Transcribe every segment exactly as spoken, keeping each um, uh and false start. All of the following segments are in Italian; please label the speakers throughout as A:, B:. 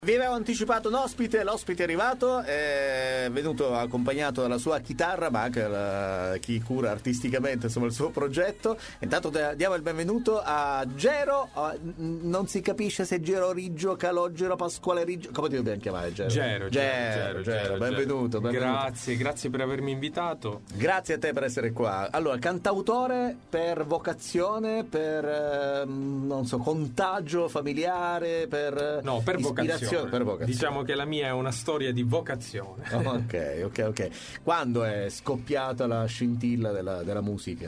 A: Vi avevo anticipato un ospite, l'ospite è arrivato, è venuto accompagnato dalla sua chitarra, ma anche da chi cura artisticamente insomma il suo progetto. Intanto diamo il benvenuto a Gero, non si capisce se Gero Riggio, Calogero, Pasquale Riggio, come ti dobbiamo chiamare Gero?
B: Gero, Gero, Gero,
A: Gero, benvenuto, benvenuto.
B: Grazie, grazie per avermi invitato.
A: Grazie a te per essere qua. Allora, cantautore per vocazione, per non so, contagio familiare, per
B: No, per vocazione.
A: Per vocazione.
B: Diciamo che la mia è una storia di vocazione.
A: Ok, ok, ok. Quando è scoppiata la scintilla della, della musica?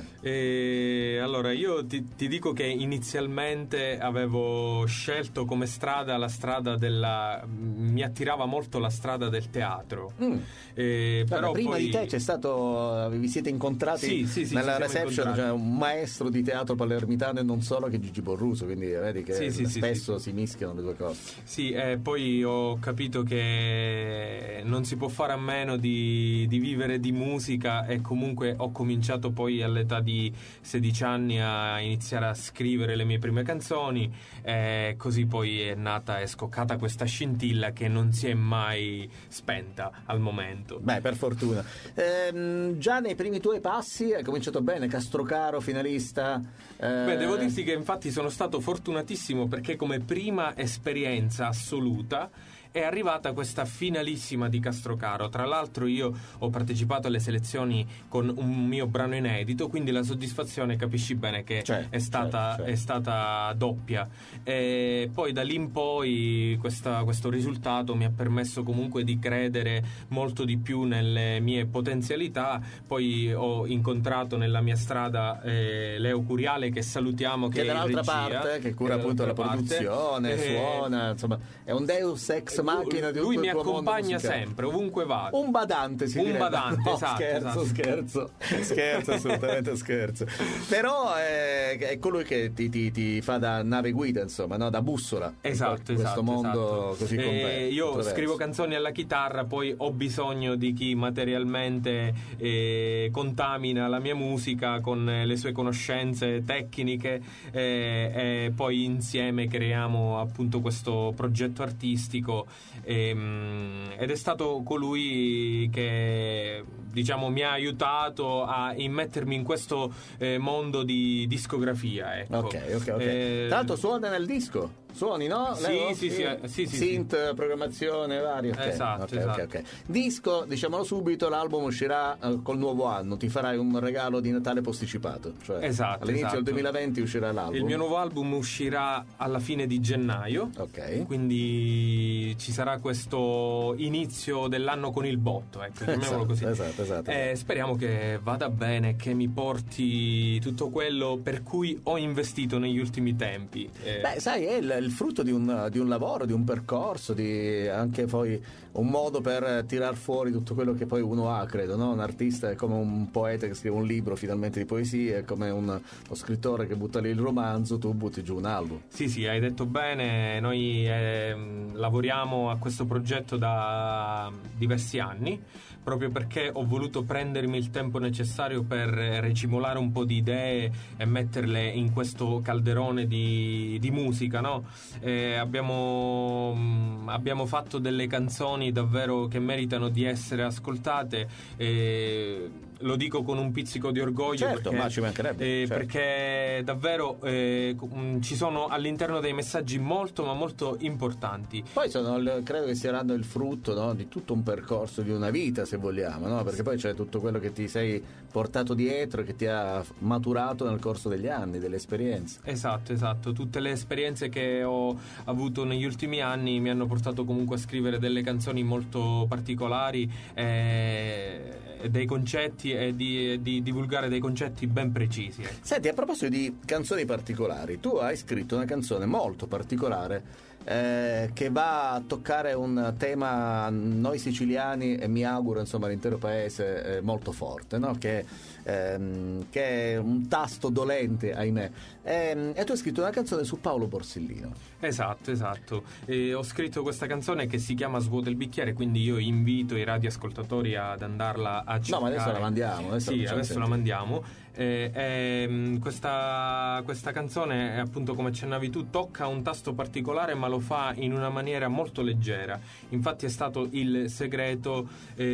B: E allora io ti, ti dico che inizialmente avevo scelto come strada la strada della... mi attirava molto la strada del teatro.
A: Mm.
B: E,
A: Vabbè,
B: però
A: prima
B: poi...
A: di te c'è stato, vi siete incontrati
B: sì, sì, sì,
A: nella
B: ci
A: reception, cioè un maestro di teatro palermitano e non solo, che Gigi Borruso, quindi vedi che
B: sì, sì,
A: spesso
B: sì, sì.
A: si mischiano le due cose.
B: Sì, e poi ho capito che non si può fare a meno di, di vivere di musica, e comunque ho cominciato poi all'età di sedici anni a iniziare a scrivere le mie prime canzoni, e così poi è nata e scoccata questa scintilla che non si è mai spenta al momento.
A: Beh, per fortuna. Ehm, già nei primi tuoi passi hai cominciato bene, Castrocaro, finalista. Eh...
B: Beh, devo dirti che infatti sono stato fortunatissimo, perché come prima esperienza assoluta è arrivata questa finalissima di Castrocaro. Tra l'altro io ho partecipato alle selezioni con un mio brano inedito, quindi la soddisfazione capisci bene che
A: cioè,
B: è stata,
A: cioè, cioè.
B: è stata doppia. E poi da lì in poi questa, questo risultato mi ha permesso comunque di credere molto di più nelle mie potenzialità. Poi ho incontrato nella mia strada eh, Leo Curiale, che salutiamo, che,
A: che è dall'altra
B: regia,
A: parte, che cura appunto la produzione,
B: parte.
A: suona, insomma è un deus ex macchina di
B: lui
A: tutto
B: mi
A: il tuo mondo
B: accompagna
A: musicale.
B: sempre, ovunque vado.
A: Un badante, si
B: un
A: direbbe.
B: badante,
A: no,
B: esatto,
A: scherzo,
B: esatto.
A: scherzo, scherzo, assolutamente scherzo. Però è, è colui che ti, ti, ti fa da nave guida, insomma, no? Da bussola.
B: Esatto,
A: in questo
B: esatto,
A: mondo
B: esatto.
A: così complesso.
B: Io scrivo canzoni alla chitarra, poi ho bisogno di chi materialmente eh, contamina la mia musica con le sue conoscenze tecniche, eh, e poi insieme creiamo appunto questo progetto artistico. Ehm, ed è stato colui che, diciamo, mi ha aiutato a immettermi in questo eh, mondo di discografia, ecco.
A: Ok, ok, ok.
B: Eh,
A: Tra l'altro suona nel disco. Suoni, no?
B: Sì,
A: Leo?
B: sì, sì, sì, sì,
A: synth,
B: sì.
A: programmazione, varie. Okay.
B: Esatto,
A: okay,
B: esatto.
A: Okay, okay. Disco, diciamolo subito, l'album uscirà uh, col nuovo anno, ti farai un regalo di Natale posticipato, cioè
B: esatto,
A: all'inizio
B: esatto.
A: del duemilaventi uscirà l'album.
B: Il mio nuovo album uscirà alla fine di gennaio,
A: ok.
B: Quindi ci sarà questo inizio dell'anno con il botto, ecco, chiamiamolo
A: esatto,
B: così.
A: Esatto, esatto,
B: eh,
A: esatto.
B: Speriamo che vada bene, che mi porti tutto quello per cui ho investito negli ultimi tempi. Eh.
A: Beh, sai, è il, il frutto di un di un lavoro, di un percorso, di anche poi un modo per tirar fuori tutto quello che poi uno ha, credo, no? Un artista è come un poeta che scrive un libro finalmente di poesie, è come un, uno scrittore che butta lì il romanzo, tu butti giù un album.
B: Sì, sì, hai detto bene, noi eh, lavoriamo a questo progetto da diversi anni, proprio perché ho voluto prendermi il tempo necessario per recimolare un po' di idee e metterle in questo calderone di, di musica, no? Eh, abbiamo, abbiamo fatto delle canzoni davvero che meritano di essere ascoltate, eh, lo dico con un pizzico di orgoglio,
A: certo,
B: perché,
A: ma ci mancherebbe,
B: eh,
A: certo.
B: perché davvero eh, ci sono all'interno dei messaggi molto ma molto importanti.
A: Poi sono, credo che saranno il frutto, no, di tutto un percorso, di una vita, se vogliamo, no? Perché poi c'è tutto quello che ti sei portato dietro e che ti ha maturato nel corso degli anni, delle esperienze.
B: Esatto, esatto, tutte le esperienze che ho avuto negli ultimi anni mi hanno portato comunque a scrivere delle canzoni molto particolari, e dei concetti, e di, di divulgare dei concetti ben precisi. Eh.
A: Senti, a proposito di canzoni particolari, tu hai scritto una canzone molto particolare eh, che va a toccare un tema noi siciliani e mi auguro insomma l'intero paese eh, molto forte, no? Che, ehm, che è un tasto dolente, ahimè. E, e tu hai scritto una canzone su Paolo Borsellino.
B: Esatto, esatto. E ho scritto questa canzone che si chiama Svuota il bicchiere, quindi io invito i radioascoltatori ad andarla a cercare.
A: No, ma adesso la mandiamo. Adesso
B: sì, adesso la mandiamo. Eh, eh, questa, questa canzone, appunto, come accennavi tu, tocca un tasto particolare, ma lo fa in una maniera molto leggera. Infatti è stato il segreto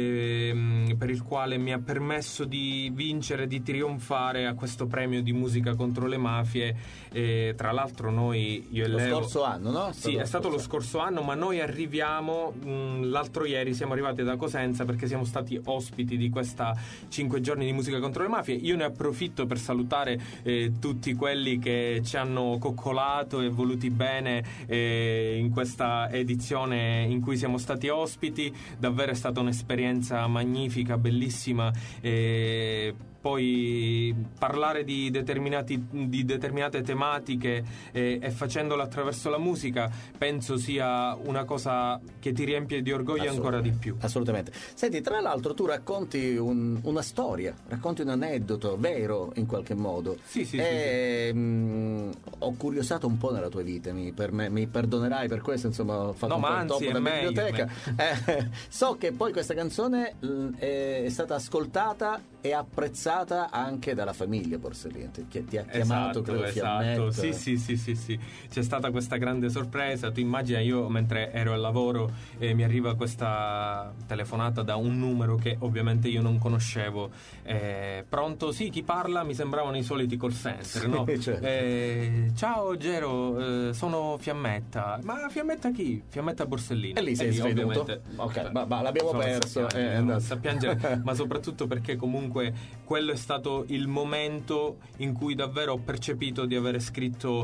B: eh, per il quale mi ha permesso di vincere, di trionfare a questo premio di musica contro le mafie. Eh, tra l'altro noi, io e
A: lo
B: Leo,
A: scorso anno, no?
B: sì, è stato lo scorso anno, ma noi arriviamo mh, l'altro ieri siamo arrivati da Cosenza perché siamo stati ospiti di questa cinque giorni di musica contro le mafie. Io ne approfitto per salutare eh, tutti quelli che ci hanno coccolato e voluti bene eh, in questa edizione in cui siamo stati ospiti. Davvero è stata un'esperienza magnifica, bellissima. eh, Poi parlare di, determinati, di determinate tematiche eh, e facendolo attraverso la musica penso sia una cosa che ti riempie di orgoglio ancora di più.
A: Assolutamente. Senti, tra l'altro tu racconti un, una storia, racconti un aneddoto vero in qualche modo.
B: Sì, sì,
A: e,
B: sì, sì.
A: Mh, ho curiosato un po' nella tua vita, mi, per me, mi perdonerai per questo, insomma ho fatto
B: no,
A: un po' il
B: anzi,
A: topo da
B: meglio,
A: biblioteca. Eh, so che poi questa canzone mh, è stata ascoltata e apprezzata anche dalla famiglia Borsellino, che ti ha chiamato,
B: esatto,
A: credo,
B: esatto.
A: Fiammetta.
B: Sì, sì, sì, sì, sì. C'è stata questa grande sorpresa. Tu immagina, io mentre ero al lavoro eh, mi arriva questa telefonata da un numero che ovviamente io non conoscevo. Eh, pronto? Sì, chi parla? Mi sembravano i soliti call center, no?
A: Sì, certo.
B: eh, ciao Gero, eh, sono Fiammetta. Ma Fiammetta chi? Fiammetta Borsellino.
A: E lì sei svenuto? Ok, ma, ma l'abbiamo
B: sono
A: perso.
B: a piangere,
A: eh,
B: sono a piangere, ma soprattutto perché comunque quello è stato il momento in cui davvero ho percepito di aver scritto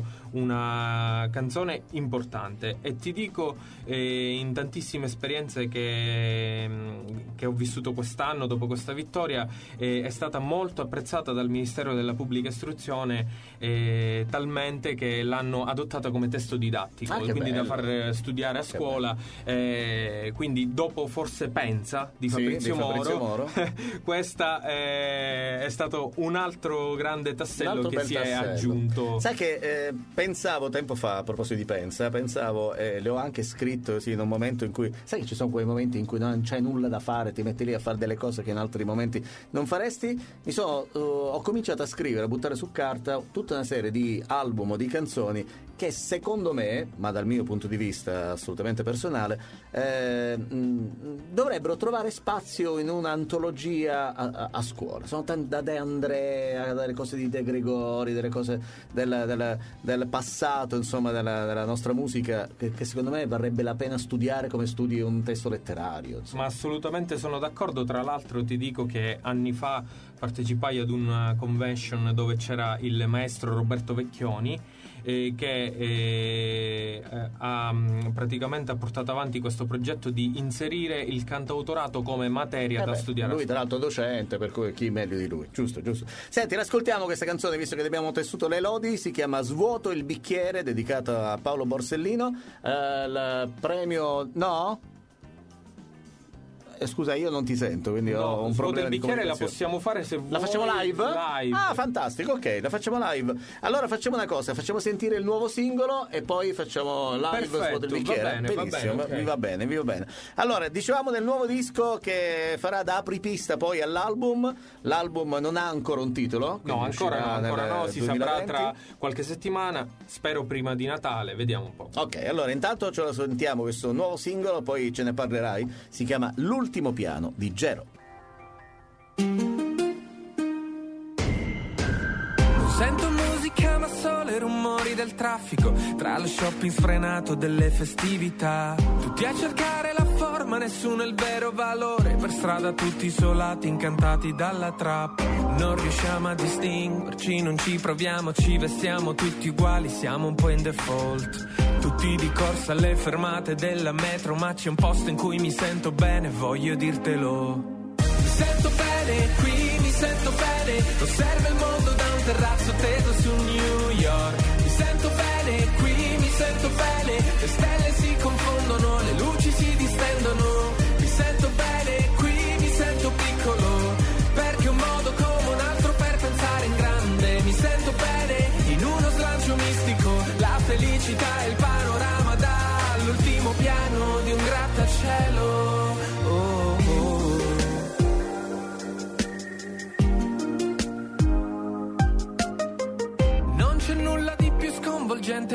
B: una canzone importante. E ti dico, eh, in tantissime esperienze che, che ho vissuto quest'anno dopo questa vittoria, eh, è stata molto apprezzata dal Ministero della Pubblica Istruzione, eh, talmente che l'hanno adottata come testo didattico,
A: ah,
B: quindi
A: bello.
B: da far studiare a
A: che
B: scuola. Eh, quindi dopo Forse Pensa di Fabrizio,
A: sì, di Fabrizio
B: Moro,
A: Moro.
B: questa è, è stato un altro grande tassello
A: Un altro
B: che
A: bel
B: si
A: tassello.
B: è aggiunto.
A: Sai che eh, pensavo tempo fa, a proposito di Pensa, pensavo, eh, le ho anche scritto sì, in un momento in cui, sai che ci sono quei momenti in cui non c'è nulla da fare, ti metti lì a fare delle cose che in altri momenti non faresti. Mi sono, uh, ho cominciato a scrivere, a buttare su carta tutta una serie di album o di canzoni che secondo me, ma dal mio punto di vista assolutamente personale, eh, mh, dovrebbero trovare spazio in un'antologia a, a, a scuola. Sono tanti, da De Andrea, delle cose di De Gregori, delle cose del, del, del passato, insomma, della, della nostra musica, che, che secondo me varrebbe la pena studiare come studi un testo letterario, insomma.
B: Ma assolutamente sono d'accordo. Tra l'altro ti dico che anni fa partecipai ad una convention dove c'era il maestro Roberto Vecchioni, eh, che eh, ha praticamente ha portato avanti questo progetto di inserire il cantautorato come materia
A: Eh
B: da
A: beh,
B: studiare.
A: lui tra l'altro docente, per cui chi meglio di lui, giusto, giusto. Senti, ascoltiamo questa canzone, visto che abbiamo tessuto le lodi, si chiama Svuoto il bicchiere, dedicata a Paolo Borsellino. Eh, il premio no? Eh, scusa, io non ti sento, quindi
B: No,
A: ho un
B: Svuoto
A: problema
B: il
A: di
B: bicchiere la
A: comunicazione.
B: possiamo fare se vuoi.
A: La facciamo live?
B: live?
A: Ah, fantastico, ok, la facciamo live. Allora facciamo una cosa, facciamo sentire il nuovo singolo e poi facciamo live
B: Perfetto,
A: Svuoto il
B: va
A: bicchiere.
B: bene, va
A: Benissimo,
B: bene, ok.
A: mi va bene, mi va bene. Allora, dicevamo del nuovo disco che farà da apripista poi all'album. L'album non ha ancora un titolo.
B: No,
A: quindi
B: ancora no,
A: uscirà
B: ancora
A: nel
B: no, si saprà
A: duemilaventi.
B: tra qualche settimana, spero prima di Natale, vediamo un po'.
A: Ok, allora intanto ce lo sentiamo questo nuovo singolo, poi ce ne parlerai. Si chiama L'ultimo piano di Gero.
C: Non sento musica ma solo i rumori del traffico, tra lo shopping sfrenato delle festività. Tutti a cercare la forma, nessuno il vero valore. Per strada tutti isolati, incantati dalla trap. Non riusciamo a distinguerci, non ci proviamo, ci vestiamo tutti uguali, siamo un po' in default. Tutti di corsa alle fermate della metro, ma c'è un posto in cui mi sento bene, voglio dirtelo. Mi sento bene qui, mi sento bene, osservo il mondo da un terrazzo teso su New York. Mi sento bene qui, mi sento bene, le stelle si confondono, le luci si distendono. Mi sento bene qui, mi sento piccolo, perché un modo come un altro per pensare in grande. Mi sento bene in uno slancio mistico, la felicità è il panorama dall'ultimo piano di un grattacielo. Oh, oh.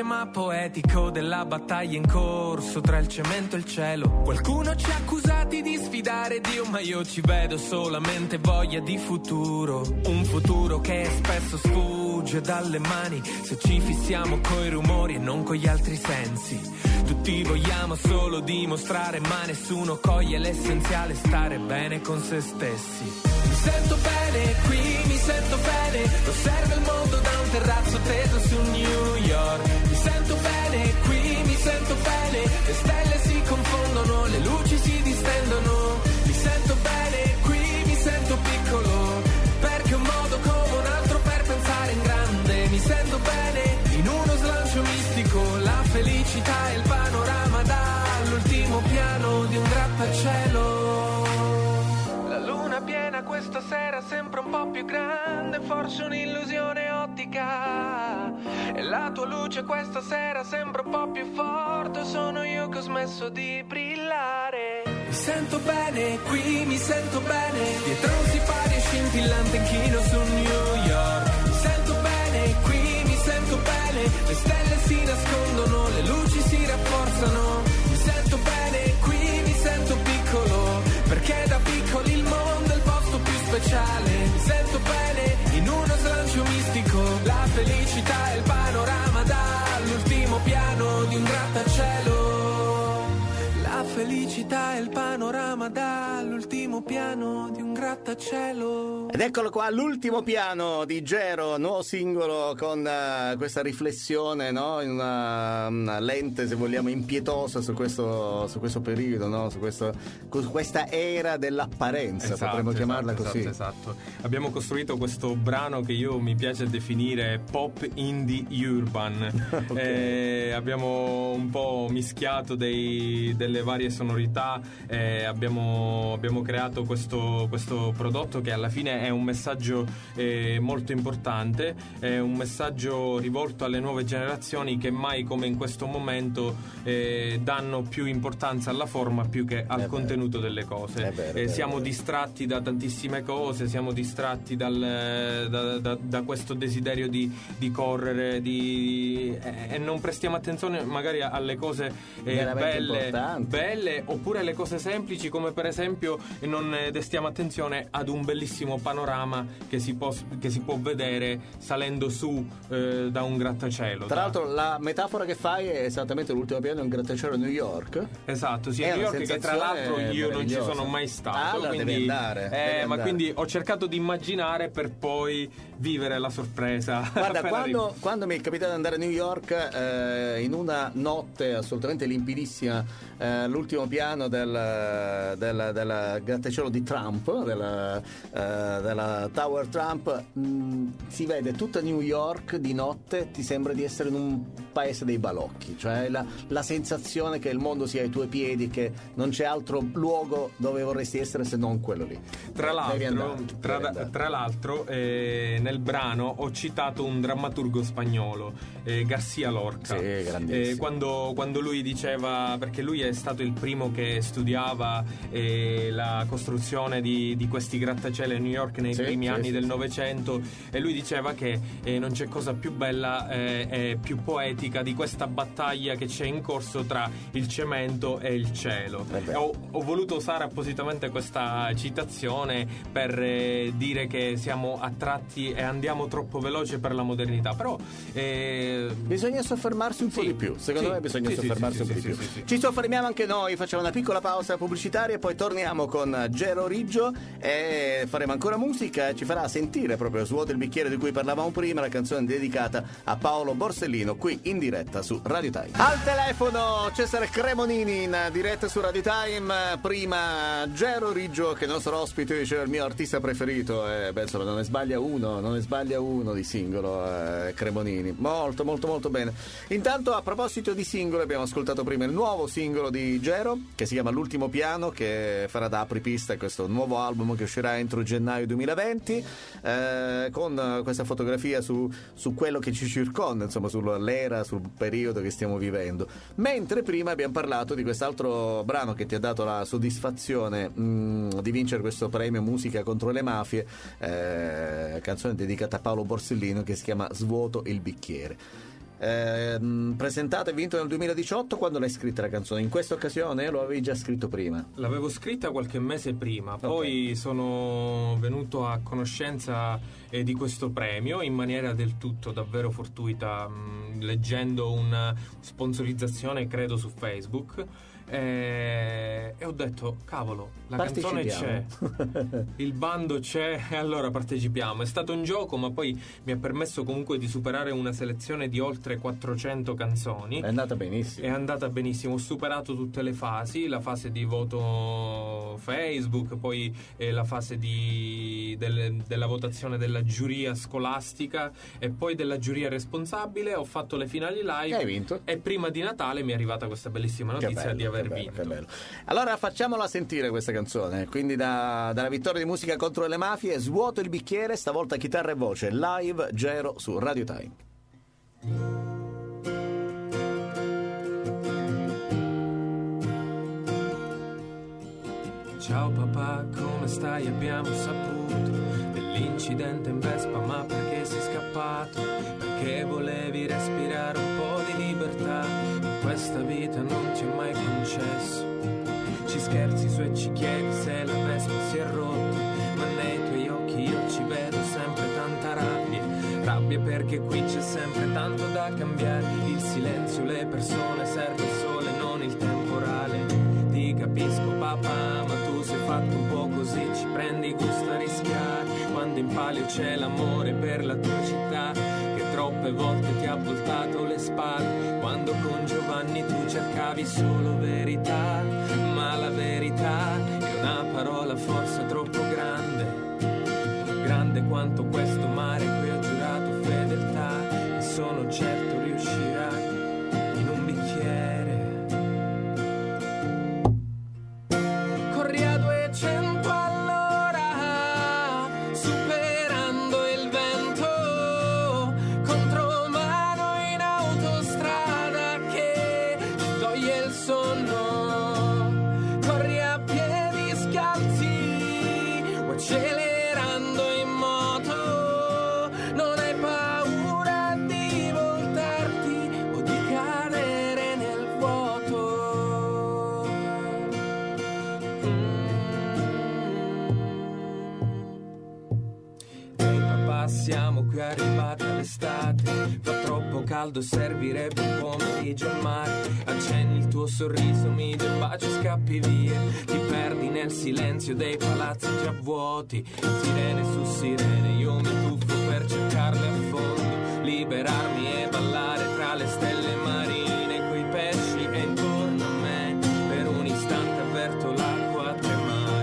C: panorama poetico della battaglia in corso tra il cemento e il cielo. Qualcuno ci ha accusati di sfidare Dio, ma io ci vedo solamente voglia di futuro. Un futuro che spesso sfugge dalle mani se ci fissiamo coi rumori e non con gli altri sensi. Tutti vogliamo solo dimostrare, ma nessuno coglie l'essenziale, stare bene con se stessi. Mi sento bene qui, mi sento bene, osservo il mondo da un terrazzo teso su New York. Mi sento bene qui, mi sento bene, le stelle si confondono, le luci si distendono. Mi sento bene qui, mi sento piccolo, perché un modo come un altro per pensare in grande. Mi sento bene in uno slancio mistico, la felicità è il panorama dall'ultimo piano di un grattacielo. La luna piena questa sera sembra un po' più grande, forse un'illusione ottica. E la tua luce questa sera sembra un po' più forte, sono io che ho smesso di brillare. Mi sento bene qui, mi sento bene, dietro un sipario scintillante inchino su New York. Mi sento bene qui, mi sento bene, le stelle si nascondono, le luci si rafforzano. Mi sento bene qui, mi sento piccolo, perché da piccoli il mondo è il posto più speciale. Mi sento bene in uno slancio mistico, la felicità è il panorama dall'ultimo piano di un grattacielo. La felicità è il panorama dall'ultimo piano di un grattacielo.
A: Ed eccolo qua, l'ultimo piano di Gero, nuovo singolo con uh, questa riflessione, no? In una, una lente, se vogliamo, impietosa su questo, su questo periodo, no? Su, questo, su questa era dell'apparenza,
B: esatto,
A: potremmo chiamarla
B: esatto,
A: così.
B: Esatto, esatto. Abbiamo costruito questo brano che io mi piace definire pop indie urban. Okay. Eh, abbiamo un po' mischiato dei, delle varie sonorità, eh, abbiamo, abbiamo creato questo, questo prodotto che alla fine è un messaggio eh, molto importante, è un messaggio rivolto alle nuove generazioni che mai come in questo momento eh, danno più importanza alla forma più che al
A: è
B: contenuto
A: vero.
B: delle cose.
A: È vero, è
B: eh,
A: vero,
B: siamo
A: è vero.
B: distratti da tantissime cose, siamo distratti dal, da, da, da questo desiderio di, di correre di, eh, e non prestiamo attenzione magari alle cose eh, belle, belle oppure alle cose semplici, come per esempio non destiamo attenzione ad un bellissimo panorama che si può, che si può vedere salendo su eh, da un grattacielo.
A: Tra l'altro la metafora che fai è esattamente l'ultimo piano di un grattacielo a New York.
B: Esatto, sì, a New York, che tra l'altro io non ci sono mai stato.
A: Ah, allora
B: quindi,
A: devi andare,
B: eh,
A: devi
B: ma
A: andare.
B: quindi ho cercato di immaginare per poi vivere la sorpresa.
A: Guarda, quando, quando mi è capitato di andare a New York eh, in una notte assolutamente limpidissima, eh, l'ultimo piano del, del, del grattacielo di Trump, della, eh, della Tower Trump, mh, si vede tutta New York di notte, ti sembra di essere in un paese dei balocchi, cioè la, la sensazione che il mondo sia ai tuoi piedi, che non c'è altro luogo dove vorresti essere se non quello lì.
B: Tra l'altro,
A: andare,
B: tra, tra l'altro eh, nel brano ho citato un drammaturgo spagnolo, eh, García Lorca.
A: Sì, grandissimo.
B: Eh, quando, quando lui diceva, perché lui è stato il primo che studiava eh, la costruzione di, di questi grattacieli a New York nei
A: sì,
B: primi
A: sì,
B: anni
A: sì,
B: del
A: sì.
B: Novecento, e lui diceva che eh, non c'è cosa più bella eh, e più poetica di questa battaglia che c'è in corso tra il cemento e il cielo.
A: Eh
B: ho, ho voluto usare appositamente questa citazione per eh, dire che siamo attratti e andiamo troppo veloce per la modernità, però eh...
A: bisogna soffermarsi un
B: sì,
A: po' di più, secondo
B: sì,
A: me bisogna
B: sì,
A: soffermarsi
B: sì,
A: un po'
B: sì,
A: di più.
B: sì, sì, sì.
A: Ci soffermiamo anche noi, facciamo una piccola pausa pubblicitaria e poi torniamo con Gero Riggio e faremo ancora musica e ci farà sentire proprio Svuota il bicchiere di cui parlavamo prima, la canzone dedicata a Paolo Borsellino, qui in diretta su Radio Time. Al telefono Cesare Cremonini in diretta su Radio Time, prima Gero Riggio che è il nostro ospite, diceva il mio artista preferito, e beh, insomma, non ne sbaglia uno, non ne sbaglia uno di singolo, eh, Cremonini, molto molto molto bene. Intanto, a proposito di singolo, abbiamo ascoltato prima il nuovo singolo di Gero che si chiama L'ultimo piano, che farà da apripista a questo nuovo album che uscirà entro gennaio duemilaventi, eh, con questa fotografia su, su quello che ci circonda, insomma sull'era, sul periodo che stiamo vivendo. Mentre prima abbiamo parlato di quest'altro brano che ti ha dato la soddisfazione mh, di vincere questo premio Musica contro le mafie, eh, canzone dedicata a Paolo Borsellino, che si chiama Svuoto il bicchiere. eh, presentato e vinto nel duemiladiciotto. Quando l'hai scritta la canzone? In questa occasione o lo avevi già scritto prima?
B: L'avevo scritta qualche mese prima, poi okay. sono venuto a conoscenza eh, di questo premio in maniera del tutto davvero fortuita, mh, leggendo una sponsorizzazione credo su Facebook. E, e ho detto cavolo, la canzone c'è, il bando c'è, e allora partecipiamo. È stato un gioco, ma poi mi ha permesso comunque di superare una selezione di oltre quattrocento canzoni.
A: È andata benissimo.
B: È andata benissimo, ho superato tutte le fasi, la fase di voto Facebook, poi eh, la fase di, del, della votazione della giuria scolastica e poi della giuria responsabile. Ho fatto le finali live.
A: Hai vinto.
B: E prima di Natale mi è arrivata questa bellissima notizia bello, di aver
A: che bello,
B: vinto.
A: che bello. Allora facciamola sentire questa canzone. Quindi da, dalla vittoria di Musica contro le mafie, Svuoto il bicchiere, stavolta chitarra e voce live Gero su Radio Time.
C: Ciao papà, come stai? Abbiamo saputo dell'incidente in Vespa, ma perché sei scappato? Perché volevi respirare un po' di libertà. In questa vita non ti è mai concesso. Ci scherzi su e ci chiedi se la Vespa si è rotta, ma nei tuoi occhi io ci vedo sempre tanta rabbia. Rabbia perché qui c'è sempre tanto da cambiare. Il silenzio, le persone, serve il sole, non il temporale. Ti capisco papà, ma tu sei fatto un po' così, ci prendi gusto a rischiare. Quando in palio c'è l'amore per la tua città, che troppe volte ti ha voltato le spalle. Quando con Giovanni tu cercavi solo verità, ma la verità è una parola forse troppo grande, grande quanto questo mare cui ho giurato fedeltà, e sono certo riuscirai in un bicchiere. Corri a duecento all'ora, superando il vento, contromano in autostrada che ti toglie il sonno. Corri a piedi scalzi o accelerando in moto, non hai paura di voltarti o di cadere nel vuoto. Ehi papà, siamo qui arrivati all'estate, fa troppo caldo, servirebbe un pomeriggio al mare. Accendi il tuo sorriso, mi dai un bacio e scappi via. Ti perdi nel silenzio dei palazzi già vuoti, sirene su sirene, io mi tuffo per cercarle a fondo, liberarmi e ballare tra le stelle marine, coi pesci e intorno a me, per un istante avverto l'acqua tremare.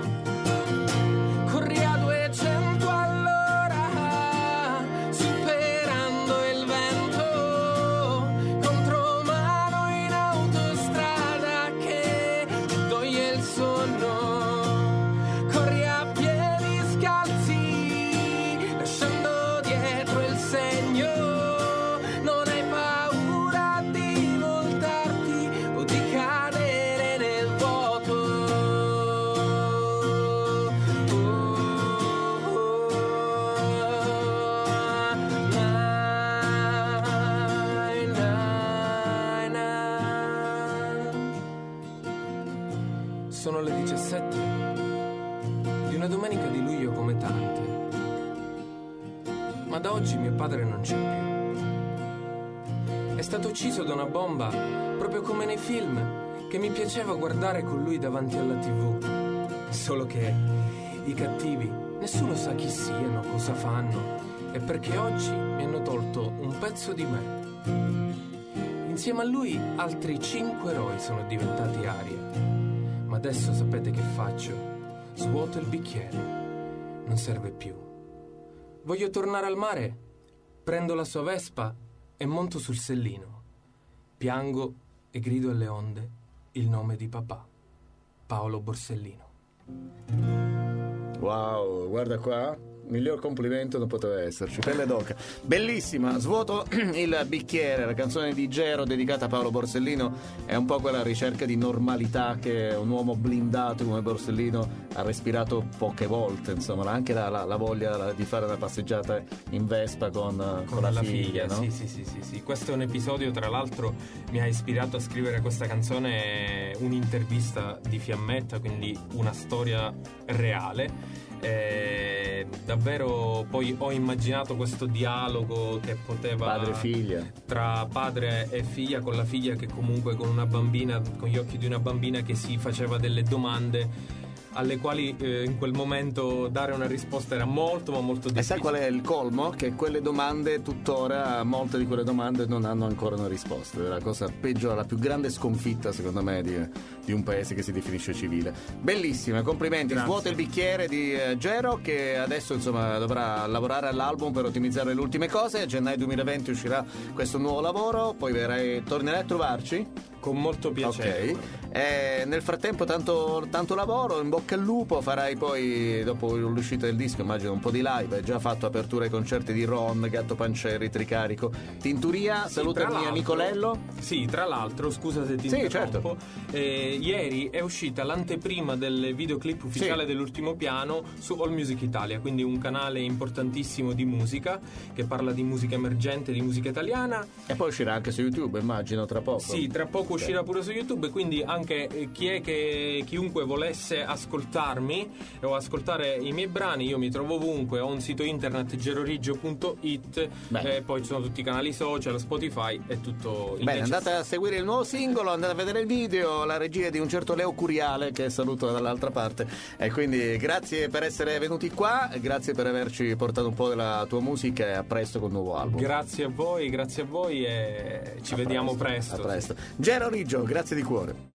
C: Corri a duecento all'ora, superando il vento, contromano in autostrada che ti toglie il sonno. Corri a piedi scalzi, lasciando dietro il segno, non hai paura di voltarti o di cadere nel vuoto. Oh, oh, nai, nai, nai. Sono le diciassette di una domenica di luglio come tante, ma da oggi mio padre non c'è più. È stato ucciso da una bomba, proprio come nei film che mi piaceva guardare con lui davanti alla tivù. Solo che i cattivi nessuno sa chi siano, cosa fanno, e perché oggi mi hanno tolto un pezzo di me. Insieme a lui altri cinque eroi sono diventati aria. Ma adesso sapete che faccio? Svuoto il bicchiere, non serve più. Voglio tornare al mare, prendo la sua Vespa e monto sul sellino. Piango e grido alle onde il nome di papà, Paolo Borsellino.
A: Wow, guarda qua. Miglior complimento non poteva esserci. Pelle d'oca. Bellissima. Svuoto il bicchiere, la canzone di Gero dedicata a Paolo Borsellino. È un po' quella ricerca di normalità che un uomo blindato come Borsellino ha respirato poche volte, insomma, anche la, la, la voglia di fare una passeggiata in Vespa con, con, con la, la figlia, figlia no?
B: Sì, sì, sì, sì, sì. Questo è un episodio, tra l'altro mi ha ispirato a scrivere questa canzone, un'intervista di Fiammetta, quindi una storia reale. Eh, davvero poi ho immaginato questo dialogo che poteva
A: padre e figlia,
B: tra padre e figlia, con la figlia che comunque con una bambina, con gli occhi di una bambina che si faceva delle domande alle quali eh, in quel momento dare una risposta era molto ma molto difficile.
A: E sai qual è il colmo? Che quelle domande tuttora, molte di quelle domande non hanno ancora una risposta. È la cosa peggiore, la più grande sconfitta secondo me di, di un paese che si definisce civile. Bellissima, complimenti.
B: Grazie.
A: Svuota il bicchiere di eh, Gero, che adesso insomma dovrà lavorare all'album per ottimizzare le ultime cose. A gennaio duemilaventi uscirà questo nuovo lavoro, poi verrai, tornerai a trovarci?
B: Con molto piacere.
A: Ok. Eh, nel frattempo tanto, tanto lavoro, in bocca al lupo. Farai poi, dopo l'uscita del disco, immagino un po' di live. Hai già fatto aperture ai concerti di Ron, Gatto Panceri, Tricarico, Tinturia.
B: Sì,
A: saluta il mio amico Lello.
B: Sì, tra l'altro, scusa se ti
A: sì,
B: interrompo,
A: certo.
B: eh, ieri è uscita l'anteprima del videoclip ufficiale
A: sì.
B: dell'ultimo piano su All Music Italia, quindi un canale importantissimo di musica che parla di musica emergente, di musica italiana.
A: E poi uscirà anche su YouTube, immagino, tra poco.
B: Sì, tra poco uscirà pure su YouTube, quindi anche chi è che chiunque volesse ascoltarmi o ascoltare i miei brani, io mi trovo ovunque, ho un sito internet gerorigio punto it, e poi ci sono tutti i canali social, Spotify e tutto il
A: Bene,
B: necessario.
A: andate a seguire il nuovo singolo, andate a vedere il video, la regia di un certo Leo Curiale, che saluto dall'altra parte. E quindi grazie per essere venuti qua, grazie per averci portato un po' della tua musica, e a presto con il nuovo album.
B: Grazie a voi, grazie a voi e ci a vediamo presto.
A: presto. A presto. Gero Riggio, grazie di cuore.